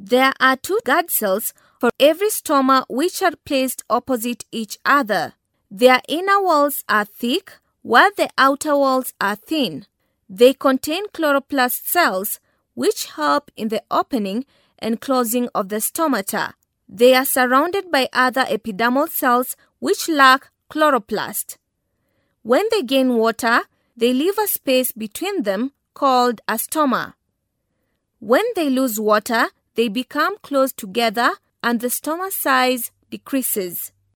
There are two guard cells for every stoma which are placed opposite each other. Their inner walls are thick, while the outer walls are thin. They contain chloroplast cells which help in the opening and closing of the stomata. They are surrounded by other epidermal cells which lack chloroplast. When they gain water, they leave a space between them called a stoma. When they lose water, they become close together and the stoma size decreases.